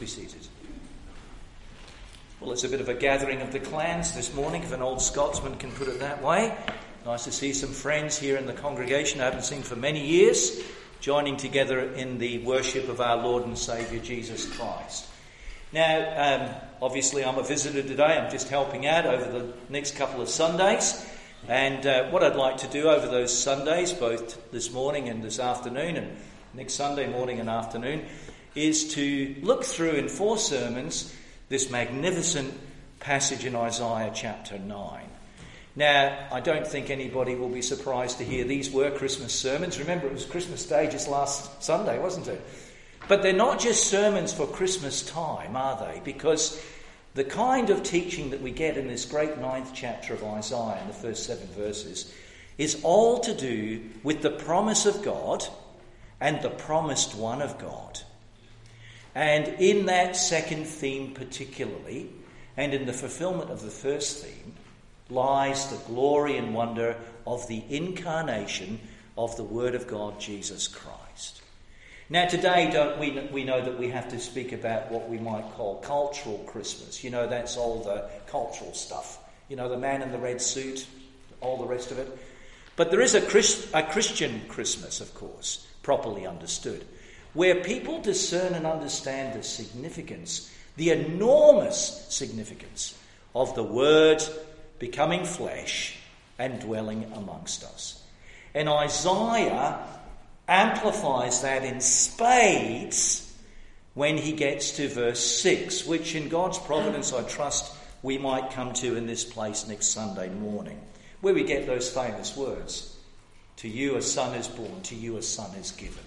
Be seated. Well, it's a bit of a gathering of the clans this morning, if an old Scotsman can put it that way. Nice to see some friends here in the congregation I haven't seen for many years, joining together in the worship of our Lord and Saviour Jesus Christ. Now, obviously I'm a visitor today. I'm just helping out over the next couple of Sundays. And what I'd like to do over those Sundays, both this morning and this afternoon and next Sunday morning and afternoon, is to look through in 4 sermons this magnificent passage in Isaiah chapter 9. Now, I don't think anybody will be surprised to hear these were Christmas sermons. Remember, it was Christmas Day just last Sunday, wasn't it? But they're not just sermons for Christmas time, are they? Because the kind of teaching that we get in this great 9th chapter of Isaiah, in the first 7 verses, is all to do with the promise of God and the promised one of God. And in that second theme particularly, and in the fulfillment of the first theme, lies the glory and wonder of the incarnation of the Word of God, Jesus Christ. Now today, we know that we have to speak about what we might call cultural Christmas. You know, that's all the cultural stuff. You know, the man in the red suit, all the rest of it. But there is a Christian Christmas, of course, properly understood, where people discern and understand the significance, the enormous significance of the Word becoming flesh and dwelling amongst us. And Isaiah amplifies that in spades when he gets to verse 6, which in God's providence I trust we might come to in this place next Sunday morning, where we get those famous words, "To you a son is born, to you a son is given."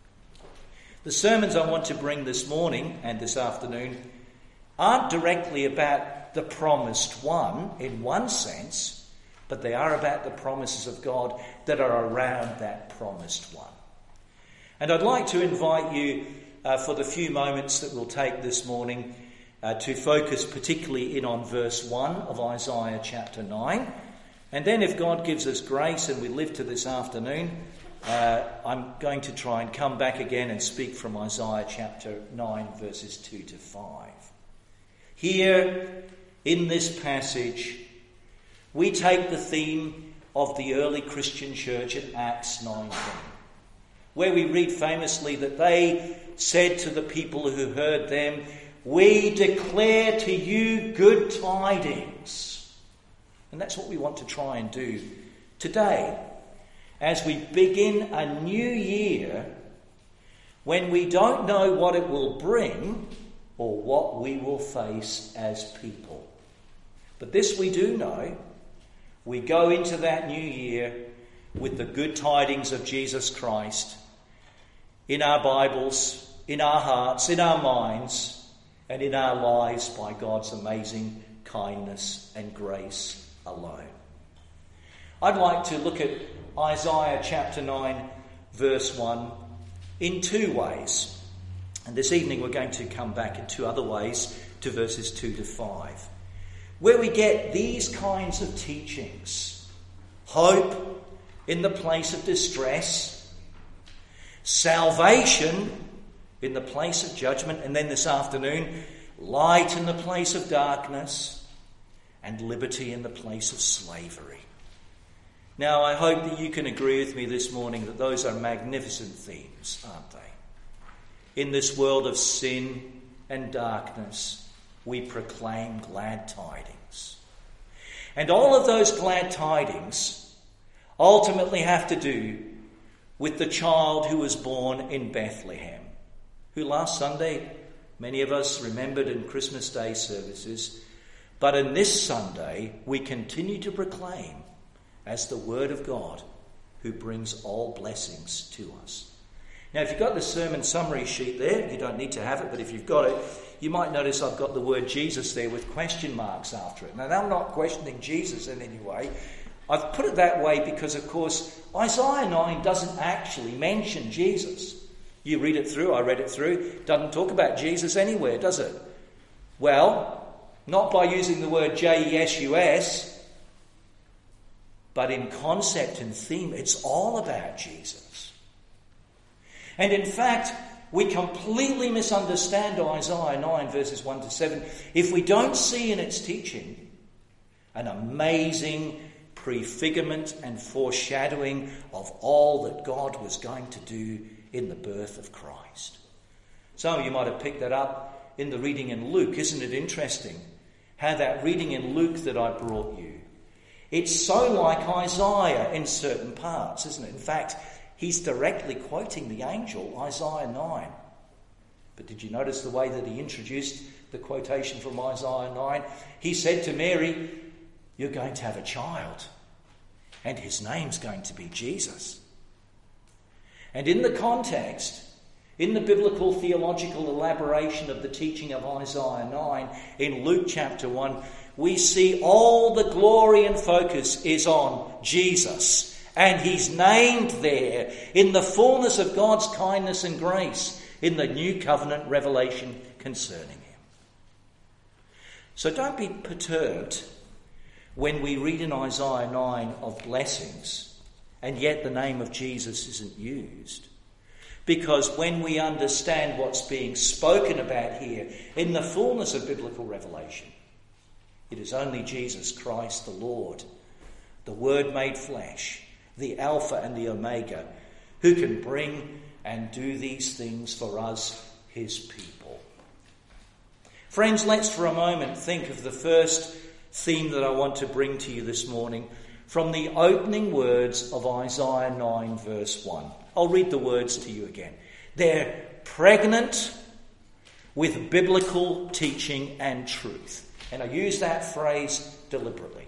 The sermons I want to bring this morning and this afternoon aren't directly about the promised one in one sense, but they are about the promises of God that are around that promised one. And I'd like to invite you for the few moments that we'll take this morning to focus particularly in on verse 1 of Isaiah chapter 9. And then if God gives us grace and we live to this afternoon, I'm going to try and come back again and speak from Isaiah chapter 9 verses 2 to 5. Here in this passage, we take the theme of the early Christian church at Acts 19, where we read famously that they said to the people who heard them, "We declare to you good tidings." And that's what we want to try and do today, as we begin a new year when we don't know what it will bring or what we will face as people. But this we do know: we go into that new year with the good tidings of Jesus Christ in our Bibles, in our hearts, in our minds, and in our lives by God's amazing kindness and grace alone. I'd like to look at Isaiah chapter 9 verse 1 in 2 ways. And this evening we're going to come back in 2 other ways to verses 2 to 5, where we get these kinds of teachings: hope in the place of distress, salvation in the place of judgment, and then this afternoon, light in the place of darkness, and liberty in the place of slavery. Now, I hope that you can agree with me this morning that those are magnificent themes, aren't they? In this world of sin and darkness, we proclaim glad tidings. And all of those glad tidings ultimately have to do with the child who was born in Bethlehem, who last Sunday many of us remembered in Christmas Day services, but in this Sunday we continue to proclaim as the Word of God who brings all blessings to us. Now, if you've got the sermon summary sheet there, you don't need to have it, but if you've got it, you might notice I've got the word Jesus there with question marks after it. Now, I'm not questioning Jesus in any way. I've put it that way because, of course, Isaiah 9 doesn't actually mention Jesus. You read it through, I read it through, it doesn't talk about Jesus anywhere, does it? Well, not by using the word Jesus, but in concept and theme, it's all about Jesus. And in fact, we completely misunderstand Isaiah 9 verses 1 to 7 if we don't see in its teaching an amazing prefigurement and foreshadowing of all that God was going to do in the birth of Christ. Some of you might have picked that up in the reading in Luke. Isn't it interesting how that reading in Luke that I brought you, it's so like Isaiah in certain parts, isn't it? In fact, he's directly quoting the angel, Isaiah 9. But did you notice the way that he introduced the quotation from Isaiah 9? He said to Mary, "You're going to have a child, and his name's going to be Jesus." And in the context, in the biblical theological elaboration of the teaching of Isaiah 9, in Luke chapter 1, we see all the glory and focus is on Jesus. And he's named there in the fullness of God's kindness and grace in the new covenant revelation concerning him. So don't be perturbed when we read in Isaiah 9 of blessings and yet the name of Jesus isn't used. Because when we understand what's being spoken about here in the fullness of biblical revelation, it is only Jesus Christ the Lord, the Word made flesh, the Alpha and the Omega, who can bring and do these things for us, his people. Friends, let's for a moment think of the first theme that I want to bring to you this morning from the opening words of Isaiah 9 verse 1. I'll read the words to you again. They're pregnant with biblical teaching and truth. And I use that phrase deliberately.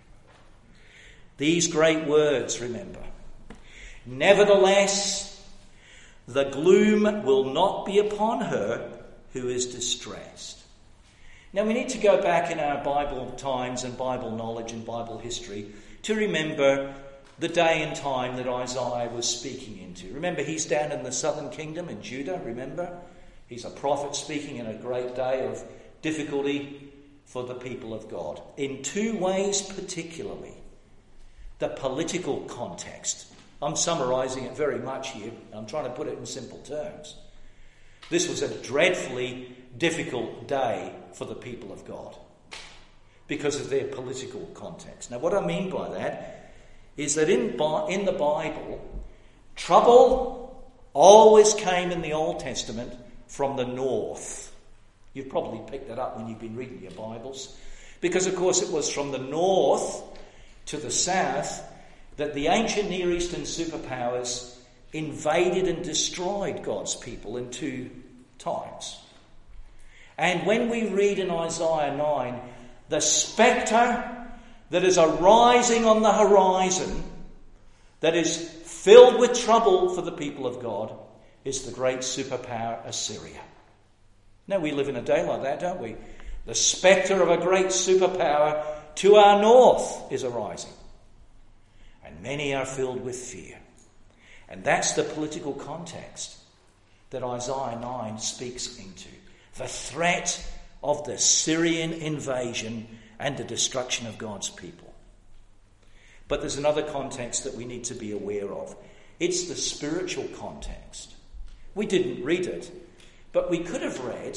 These great words, remember. Nevertheless, the gloom will not be upon her who is distressed. Now we need to go back in our Bible times and Bible knowledge and Bible history to remember the day and time that Isaiah was speaking into. Remember, he's down in the southern kingdom in Judah, remember? He's a prophet speaking in a great day of difficulty for the people of God. In two ways particularly. The political context. I'm summarising it very much here. I'm trying to put it in simple terms. This was a dreadfully difficult day for the people of God because of their political context. Now, what I mean by that is that in the Bible, trouble always came in the Old Testament from the north. You've probably picked that up when you've been reading your Bibles. Because, of course, it was from the north to the south that the ancient Near Eastern superpowers invaded and destroyed God's people in two times. And when we read in Isaiah 9, the spectre that is arising on the horizon, that is filled with trouble for the people of God, is the great superpower Assyria. Now we live in a day like that, don't we? The spectre of a great superpower to our north is arising. And many are filled with fear. And that's the political context that Isaiah 9 speaks into. The threat of the Syrian invasion and the destruction of God's people. But there's another context that we need to be aware of. It's the spiritual context. We didn't read it, but we could have read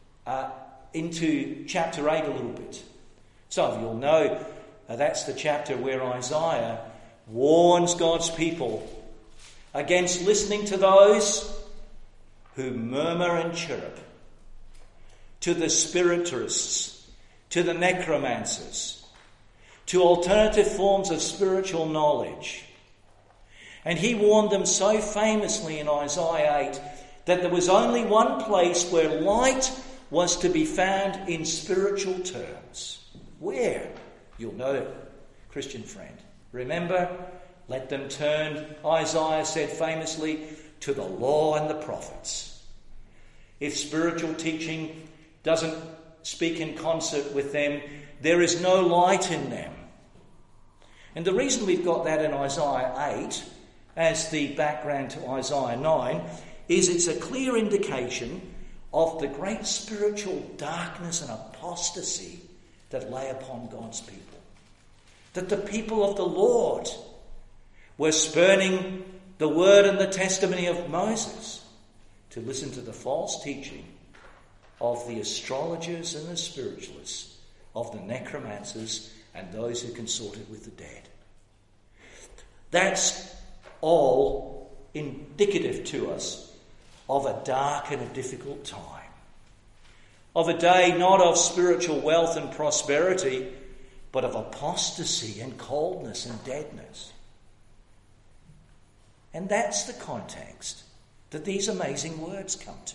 into chapter 8 a little bit. Some of you will know that's the chapter where Isaiah warns God's people against listening to those who murmur and chirrup, to the spiritists, to the necromancers, to alternative forms of spiritual knowledge. And he warned them so famously in Isaiah 8 that there was only one place where light was to be found in spiritual terms. Where? You'll know it, Christian friend. Remember, let them turn, Isaiah said famously, to the law and the prophets. If spiritual teaching doesn't speak in concert with them, there is no light in them. And the reason we've got that in Isaiah 8 as the background to Isaiah 9 is it's a clear indication of the great spiritual darkness and apostasy that lay upon God's people. That the people of the Lord were spurning the word and the testimony of Moses to to listen to the false teaching of the astrologers and the spiritualists, of the necromancers and those who consorted with the dead. That's all indicative to us of a dark and a difficult time, of a day not of spiritual wealth and prosperity, but of apostasy and coldness and deadness. And that's the context that these amazing words come to.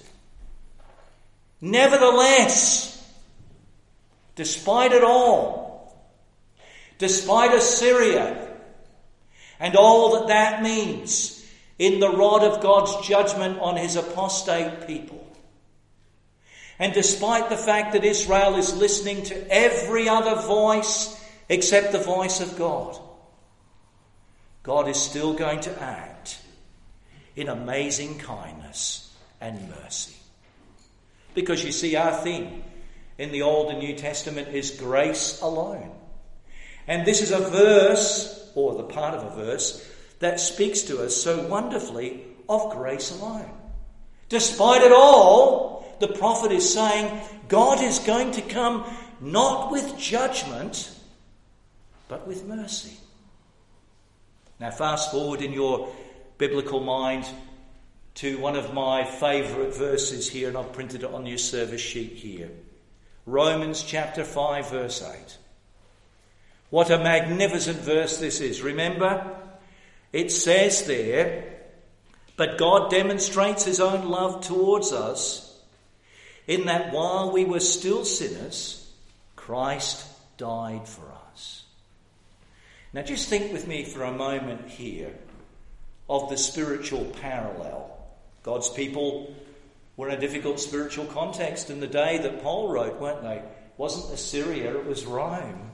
Nevertheless, despite it all, despite Assyria and all that means in the rod of God's judgment on his apostate people, and despite the fact that Israel is listening to every other voice except the voice of God, God is still going to act in amazing kindness and mercy. Because you see, our theme in the Old and New Testament is grace alone. And this is a verse, or the part of a verse, that speaks to us so wonderfully of grace alone. Despite it all, the prophet is saying God is going to come not with judgment, but with mercy. Now fast forward in your biblical mind to one of my favourite verses here, and I've printed it on your service sheet here. Romans chapter 5 verse 8. What a magnificent verse this is. Remember, it says there, but God demonstrates his own love towards us in that while we were still sinners, Christ died for us. Now just think with me for a moment here of the spiritual parallel. God's people were in a difficult spiritual context in the day that Paul wrote, weren't they? It wasn't Assyria, it was Rome.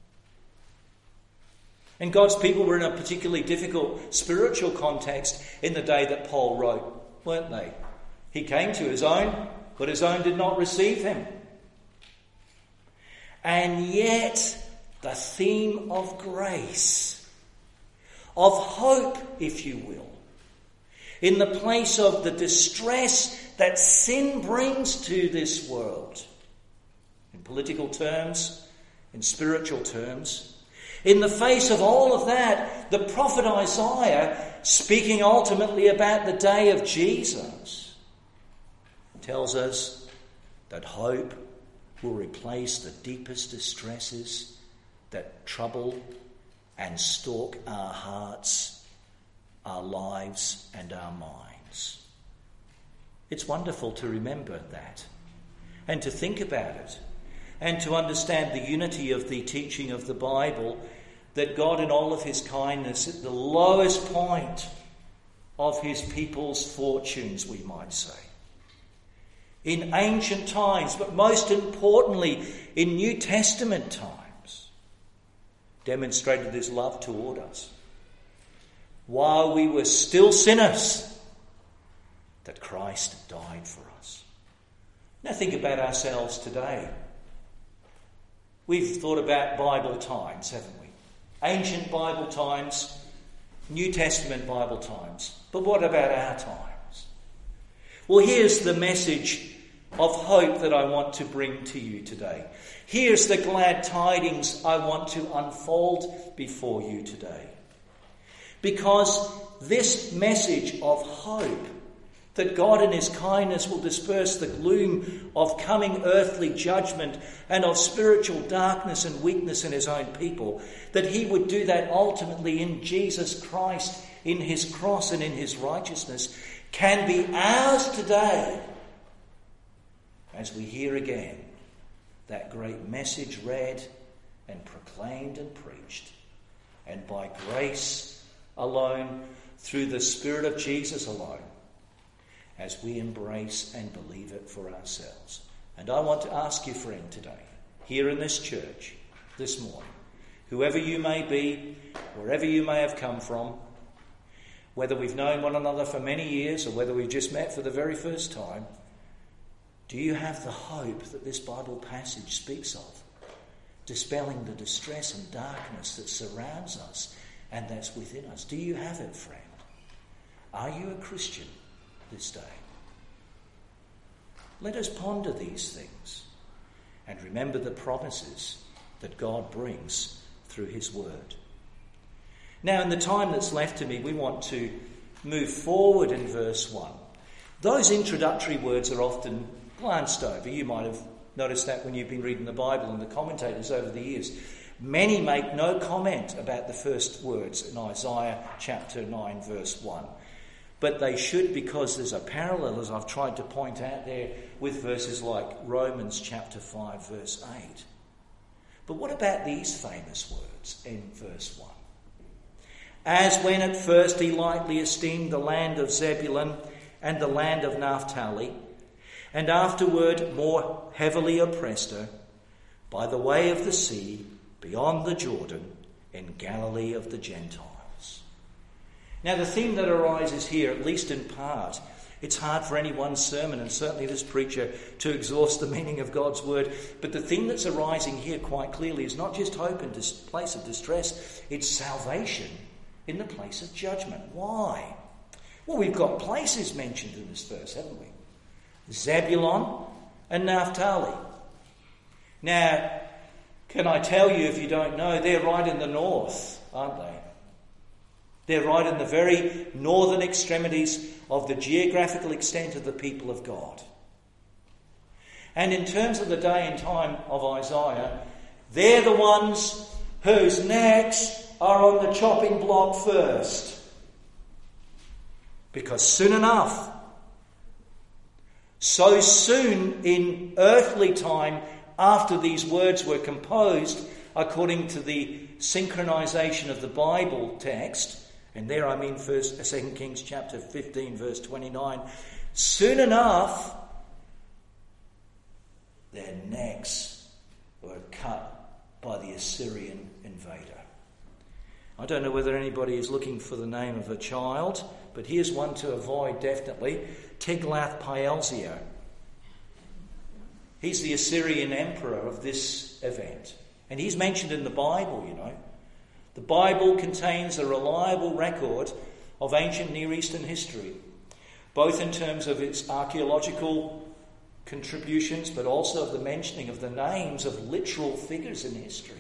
And God's people were in a particularly difficult spiritual context in the day that Paul wrote, weren't they? He came to his own, but his own did not receive him. And yet, the theme of grace, of hope, if you will, in the place of the distress that sin brings to this world, in political terms, in spiritual terms, in the face of all of that, the prophet Isaiah, speaking ultimately about the day of Jesus, tells us that hope will replace the deepest distresses that trouble and stalk our hearts, our lives, and our minds. It's wonderful to remember that and to think about it and to understand the unity of the teaching of the Bible, that God in all of his kindness, at the lowest point of his people's fortunes, we might say, in ancient times, but most importantly in New Testament times, demonstrated his love toward us. While we were still sinners, that Christ died for us. Now think about ourselves today. We've thought about Bible times, haven't we? Ancient Bible times, New Testament Bible times. But what about our times? Well, here's the message of hope that I want to bring to you today. Here's the glad tidings I want to unfold before you today. Because this message of hope, that God in his kindness will disperse the gloom of coming earthly judgment and of spiritual darkness and weakness in his own people, that he would do that ultimately in Jesus Christ, in his cross and in his righteousness, can be ours today as we hear again that great message read and proclaimed and preached, and by grace alone, through the Spirit of Jesus alone, as we embrace and believe it for ourselves. And I want to ask you, friend, today, here in this church, this morning, whoever you may be, wherever you may have come from, whether we've known one another for many years or whether we've just met for the very first time, do you have the hope that this Bible passage speaks of, dispelling the distress and darkness that surrounds us and that's within us? Do you have it, friend? Are you a Christian this day? Let us ponder these things and remember the promises that God brings through his word. Now, in the time that's left to me, we want to move forward in verse 1. Those introductory words are often glanced over. You might have noticed that when you've been reading the Bible and the commentators over the years. Many make no comment about the first words in Isaiah chapter 9, verse 1. But they should, because there's a parallel, as I've tried to point out there, with verses like Romans chapter 5, verse 8. But what about these famous words in verse 1? As when at first he lightly esteemed the land of Zebulun and the land of Naphtali, and afterward more heavily oppressed her, by the way of the sea, beyond the Jordan, in Galilee of the Gentiles. Now the theme that arises here, at least in part, it's hard for any one sermon, and certainly this preacher, to exhaust the meaning of God's word, but the theme that's arising here quite clearly is not just hope in this place of distress, it's salvation in the place of judgment. Why? Well, we've got places mentioned in this verse, haven't we? Zebulun and Naphtali. Now, can I tell you, if you don't know, they're right in the north, aren't they? They're right in the very northern extremities of the geographical extent of the people of God. And in terms of the day and time of Isaiah, they're the ones whose necks are on the chopping block first. Because soon enough, so soon in earthly time after these words were composed, according to the synchronization of the Bible text, and there I mean 2 Kings chapter 15 verse 29, soon enough their necks were cut by the Assyrian invader. I don't know whether anybody is looking for the name of a child, but here's one to avoid definitely. Tiglath-Pileser. He's the Assyrian emperor of this event. And he's mentioned in the Bible, you know. The Bible contains a reliable record of ancient Near Eastern history, both in terms of its archaeological contributions, but also of the mentioning of the names of literal figures in history.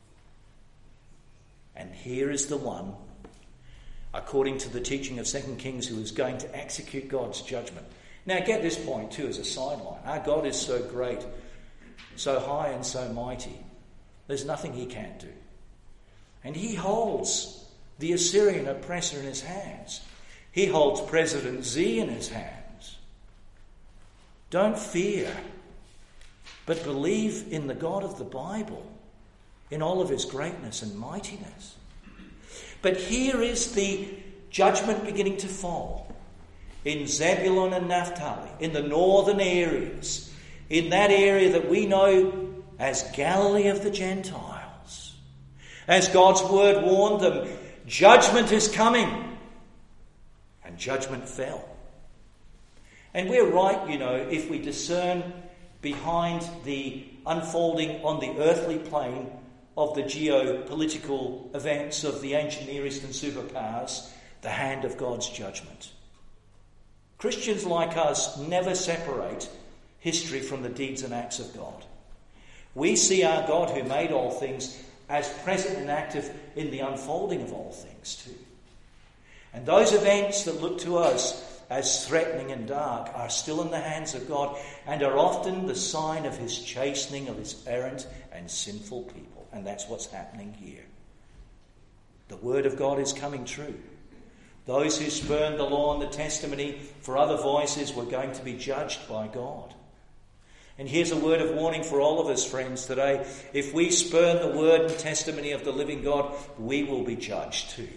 And here is the one, according to the teaching of 2 Kings, who is going to execute God's judgment. Now get this point too as a sideline. Our God is so great, so high and so mighty. There's nothing he can't do. And he holds the Assyrian oppressor in his hands. He holds President Z in his hands. Don't fear, but believe in the God of the Bible, in all of his greatness and mightiness. But here is the judgment beginning to fall in Zebulun and Naphtali, in the northern areas, in that area that we know as Galilee of the Gentiles. As God's word warned them, judgment is coming. And judgment fell. And we're right, you know, if we discern behind the unfolding on the earthly plane of the geopolitical events of the ancient Near Eastern superpowers, the hand of God's judgment. Christians like us never separate history from the deeds and acts of God. We see our God who made all things as present and active in the unfolding of all things too. And those events that look to us as threatening and dark are still in the hands of God and are often the sign of his chastening of his errant and sinful people. And that's what's happening here. The word of God is coming true. Those who spurned the law and the testimony for other voices were going to be judged by God. And here's a word of warning for all of us, friends, today. If we spurn the word and testimony of the living God, we will be judged too.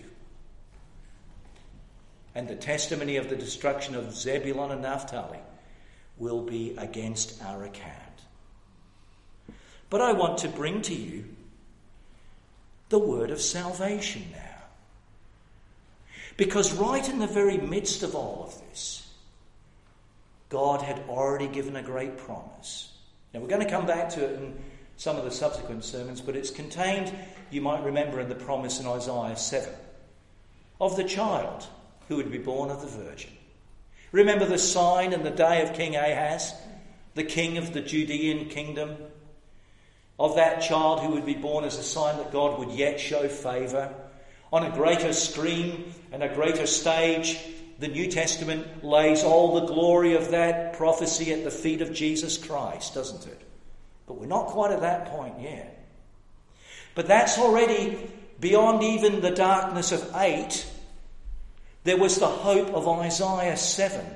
And the testimony of the destruction of Zebulun and Naphtali will be against our account. But I want to bring to you the word of salvation now. Because right in the very midst of all of this, God had already given a great promise. Now we're going to come back to it in some of the subsequent sermons, but it's contained, you might remember, in the promise in Isaiah 7 of the child who would be born of the Virgin. Remember the sign in the day of King Ahaz the king of the Judean kingdom, of that child who would be born as a sign that God would yet show favour. On a greater screen and a greater stage, the New Testament lays all the glory of that prophecy at the feet of Jesus Christ, doesn't it? But we're not quite at that point yet. But that's already beyond even the darkness of 8. There was the hope of Isaiah 7.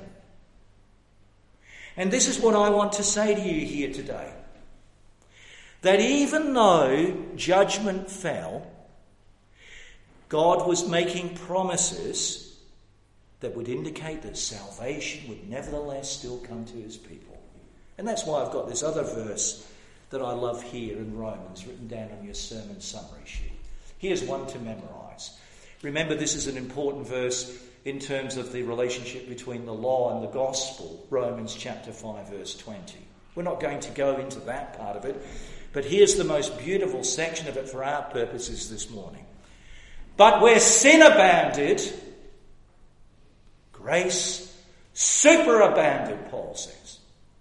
And this is what I want to say to you here today. That even though judgment fell, God was making promises that would indicate that salvation would nevertheless still come to his people. And that's why I've got this other verse that I love here in Romans, written down on your sermon summary sheet. Here's one to memorise. Remember, this is an important verse in terms of the relationship between the law and the gospel, Romans chapter 5, verse 20. We're not going to go into that part of it, but here's the most beautiful section of it for our purposes this morning. But where sin abounded, grace superabounded, Paul says.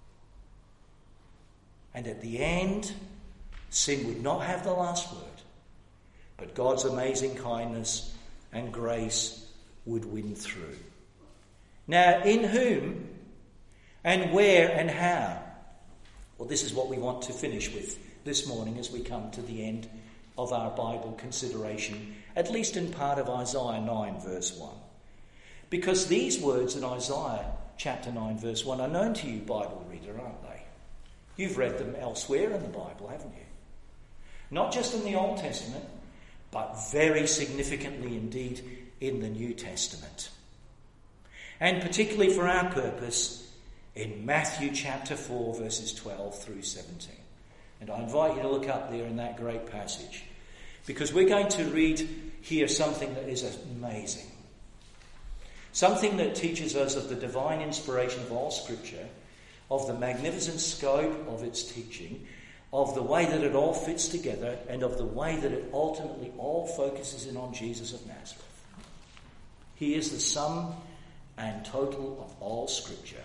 And at the end, sin would not have the last word, but God's amazing kindness and grace would win through. Now, in whom and where and how? Well, this is what we want to finish with this morning as we come to the end of our Bible consideration, at least in part of Isaiah 9, verse 1. Because these words in Isaiah chapter 9, verse 1 are known to you, Bible reader, aren't they? You've read them elsewhere in the Bible, haven't you? Not just in the Old Testament, but very significantly indeed in the New Testament. And particularly for our purpose, in Matthew chapter 4, verses 12 through 17. And I invite you to look up there in that great passage, because we're going to read here something that is amazing. Something that teaches us of the divine inspiration of all Scripture, of the magnificent scope of its teaching, of the way that it all fits together, and of the way that it ultimately all focuses in on Jesus of Nazareth. He is the sum and total of all Scripture.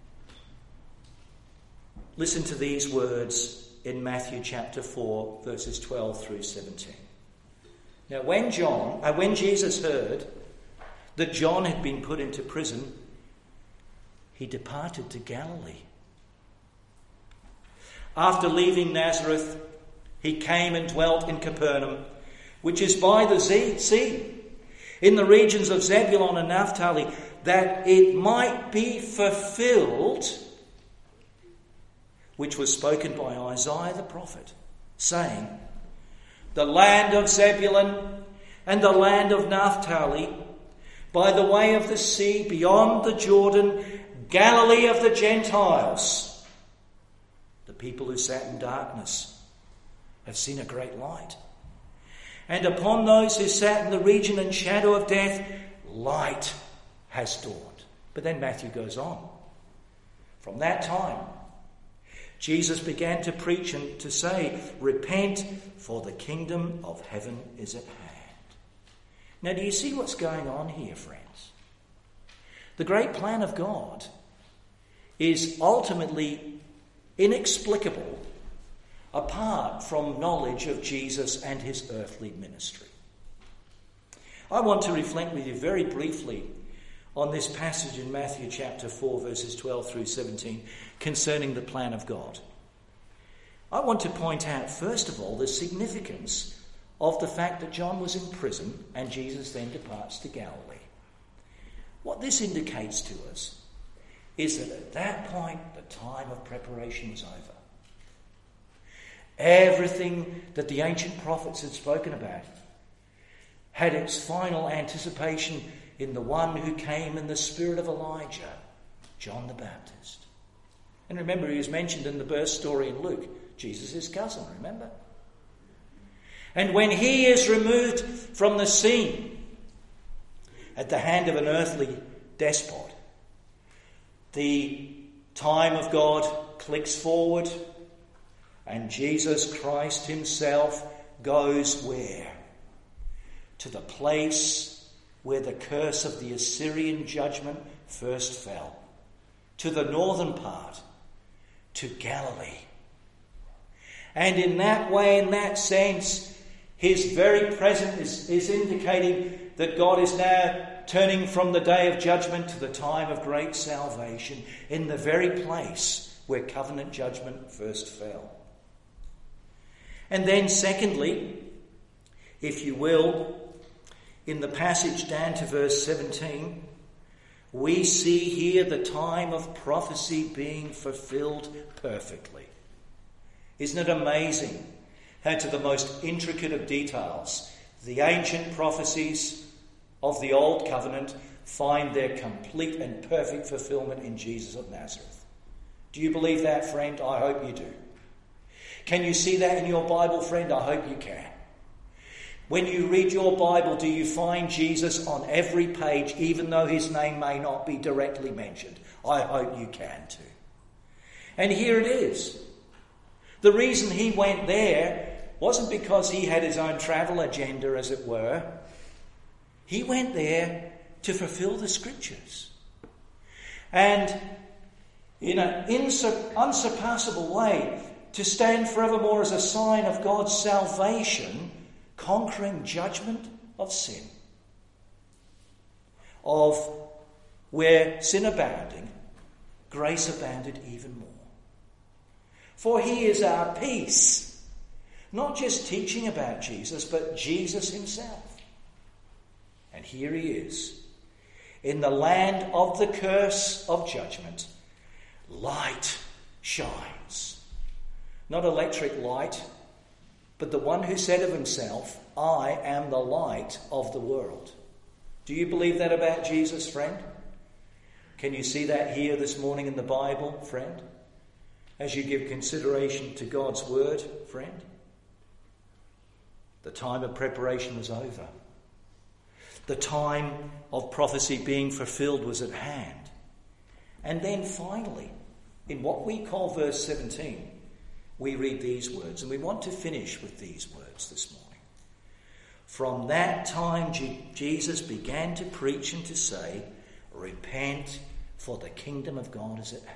Listen to these words in Matthew chapter 4, verses 12 through 17. Now, when Jesus heard that John had been put into prison, he departed to Galilee. After leaving Nazareth, he came and dwelt in Capernaum, which is by the sea, in the regions of Zebulun and Naphtali, that it might be fulfilled which was spoken by Isaiah the prophet, saying, the land of Zebulun and the land of Naphtali, by the way of the sea, beyond the Jordan, Galilee of the Gentiles. The people who sat in darkness have seen a great light. And upon those who sat in the region and shadow of death, light has dawned. But then Matthew goes on. From that time, Jesus began to preach and to say, repent, for the kingdom of heaven is at hand. Now, do you see what's going on here, friends? The great plan of God is ultimately inexplicable apart from knowledge of Jesus and his earthly ministry. I want to reflect with you very briefly on this passage in Matthew chapter 4, verses 12 through 17, concerning the plan of God. I want to point out, first of all, the significance of the fact that John was in prison and Jesus then departs to Galilee. What this indicates to us is that at that point, the time of preparation was over. Everything that the ancient prophets had spoken about had its final anticipation in the one who came in the spirit of Elijah, John the Baptist. And remember, he was mentioned in the birth story in Luke, Jesus' cousin, remember? And when he is removed from the scene at the hand of an earthly despot, the time of God clicks forward and Jesus Christ himself goes where? To the place where the curse of the Assyrian judgment first fell, to the northern part, to Galilee. And in that way, in that sense, his very presence is indicating that God is now turning from the day of judgment to the time of great salvation in the very place where covenant judgment first fell. And then secondly, if you will, in the passage down to verse 17, we see here the time of prophecy being fulfilled perfectly. Isn't it amazing how to the most intricate of details the ancient prophecies of the Old Covenant find their complete and perfect fulfillment in Jesus of Nazareth? Do you believe that, friend? I hope you do. Can you see that in your Bible, friend? I hope you can. When you read your Bible, do you find Jesus on every page, even though his name may not be directly mentioned? I hope you can too. And here it is. The reason he went there wasn't because he had his own travel agenda, as it were. He went there to fulfill the Scriptures. And in an unsurpassable way, to stand forevermore as a sign of God's salvation, conquering judgment of sin. Of where sin abounding, grace abounded even more. For he is our peace, not just teaching about Jesus, but Jesus himself. And here he is, in the land of the curse of judgment, light shines. Not electric light, but the one who said of himself, I am the light of the world. Do you believe that about Jesus, friend? Can you see that here this morning in the Bible, friend? As you give consideration to God's word, friend? The time of preparation was over. The time of prophecy being fulfilled was at hand. And then finally, in what we call verse 17, we read these words, and we want to finish with these words this morning. From that time, Jesus began to preach and to say, repent, for the kingdom of God is at hand.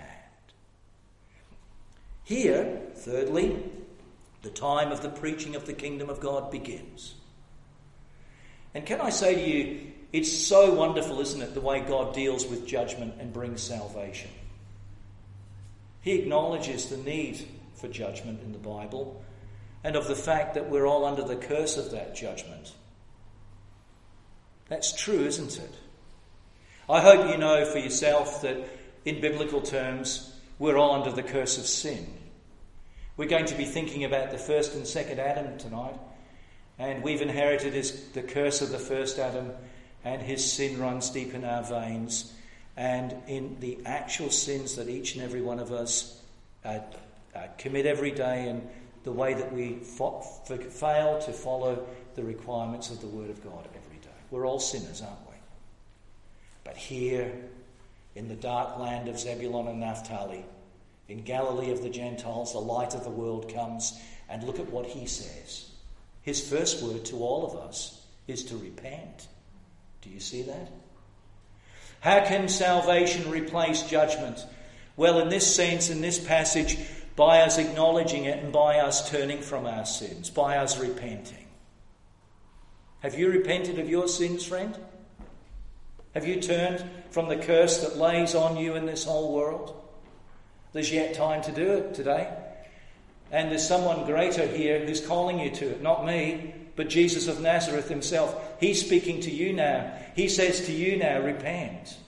Here, thirdly, the time of the preaching of the kingdom of God begins. And can I say to you, it's so wonderful, isn't it, the way God deals with judgment and brings salvation. He acknowledges the need for judgment in the Bible and of the fact that we're all under the curse of that judgment. That's true, isn't it? I hope you know for yourself that in biblical terms, we're all under the curse of sin. We're going to be thinking about the first and second Adam tonight, and we've inherited the curse of the first Adam, and his sin runs deep in our veins, and in the actual sins that each and every one of us commit every day, and the way that we fail to follow the requirements of the Word of God every day. We're all sinners, aren't we? But here, in the dark land of Zebulun and Naphtali, in Galilee of the Gentiles, the light of the world comes, and look at what he says. His first word to all of us is to repent. Do you see that? How can salvation replace judgment? Well, in this sense, in this passage, by us acknowledging it and by us turning from our sins, by us repenting. Have you repented of your sins, friend? Have you turned from the curse that lays on you in this whole world? There's yet time to do it today. And there's someone greater here who's calling you to it. Not me, but Jesus of Nazareth himself. He's speaking to you now. He says to you now, repent.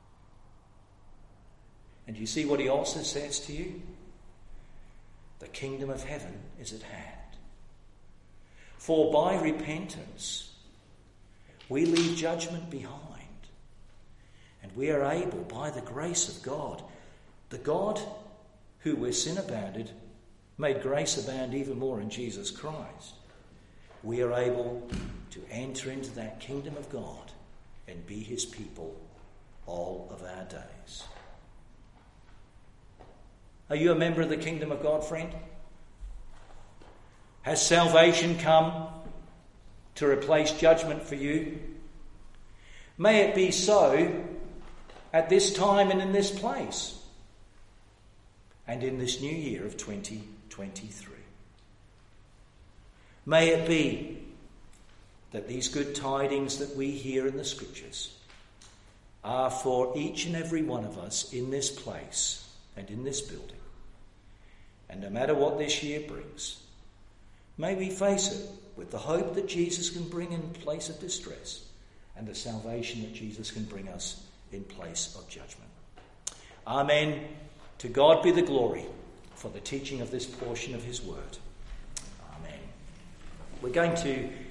And you see what he also says to you? The kingdom of heaven is at hand. For by repentance, we leave judgment behind. And we are able, by the grace of God, the God who, where sin abounded, made grace abound even more in Jesus Christ. We are able to enter into that kingdom of God and be his people all of our days. Are you a member of the kingdom of God, friend? Has salvation come to replace judgment for you? May it be so at this time and in this place. and in this new year of 2023. May it be that these good tidings that we hear in the Scriptures are for each and every one of us in this place and in this building. And no matter what this year brings, may we face it with the hope that Jesus can bring in place of distress and the salvation that Jesus can bring us in place of judgment. Amen. To God be the glory for the teaching of this portion of his word. Amen. We're going to